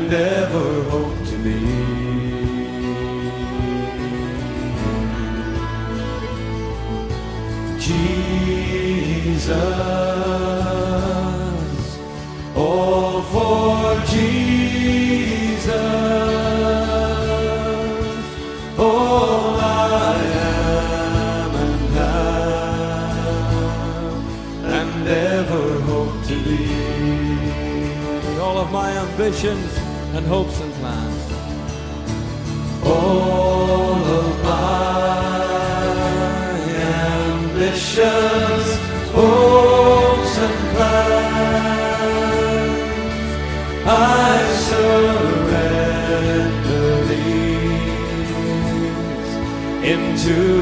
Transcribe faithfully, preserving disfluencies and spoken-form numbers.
and ever hope to be. Jesus, all for Jesus, all I am and have, and ever hope to be. All of my ambitions and hopes and plans, all of my ambitions, hopes and plans, I surrender these into